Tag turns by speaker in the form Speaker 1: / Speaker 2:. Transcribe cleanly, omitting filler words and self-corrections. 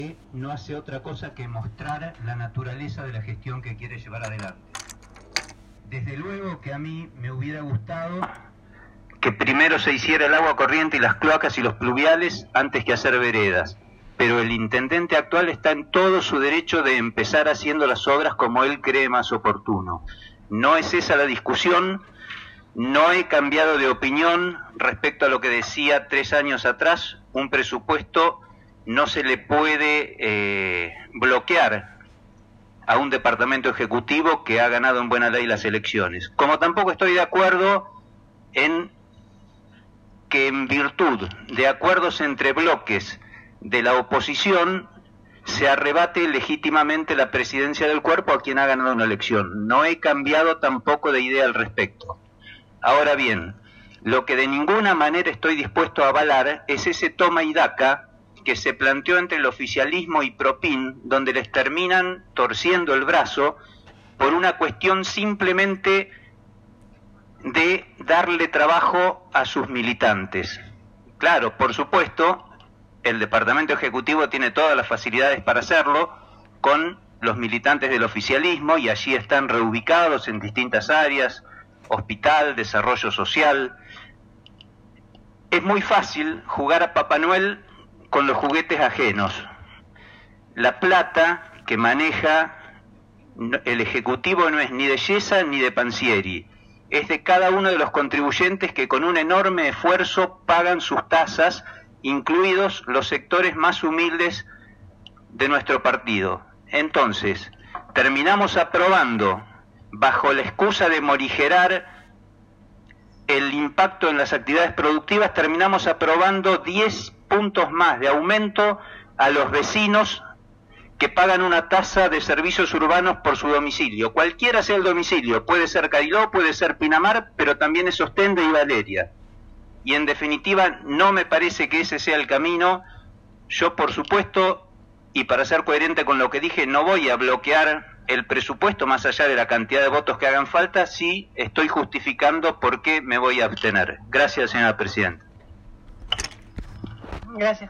Speaker 1: no hace otra cosa que mostrar la naturaleza de la gestión que quiere llevar adelante. Desde luego que a mí me hubiera gustado que primero se hiciera el agua corriente y las cloacas y los pluviales antes que hacer veredas, pero el intendente actual está en todo su derecho de empezar haciendo las obras como él cree más oportuno. No es esa la discusión, no he cambiado de opinión respecto a lo que decía 3 años atrás. Un presupuesto no se le puede bloquear a un departamento ejecutivo que ha ganado en buena ley las elecciones. Como tampoco estoy de acuerdo en que en virtud de acuerdos entre bloques de la oposición se arrebate legítimamente la presidencia del cuerpo a quien ha ganado una elección. No he cambiado tampoco de idea al respecto. Ahora bien, lo que de ninguna manera estoy dispuesto a avalar es ese toma y daca que se planteó entre el oficialismo y Propin, donde les terminan torciendo el brazo por una cuestión simplemente de darle trabajo a sus militantes. Claro, por supuesto, el Departamento Ejecutivo tiene todas las facilidades para hacerlo con los militantes del oficialismo y allí están reubicados en distintas áreas, hospital, desarrollo social. Es muy fácil jugar a Papá Noel con los juguetes ajenos. La plata que maneja el Ejecutivo no es ni de Yesa ni de Pansieri, es de cada uno de los contribuyentes que con un enorme esfuerzo pagan sus tasas, incluidos los sectores más humildes de nuestro partido. Entonces, terminamos aprobando, bajo la excusa de morigerar el impacto en las actividades productivas, terminamos aprobando 10 puntos más de aumento a los vecinos que pagan una tasa de servicios urbanos por su domicilio. Cualquiera sea el domicilio, puede ser Cariló, puede ser Pinamar, pero también es Ostende y Valeria. Y en definitiva, no me parece que ese sea el camino. Yo, por supuesto, y para ser coherente con lo que dije, no voy a bloquear el presupuesto más allá de la cantidad de votos que hagan falta, sí estoy justificando por qué me voy a abstener. Gracias, señora presidenta.
Speaker 2: Gracias.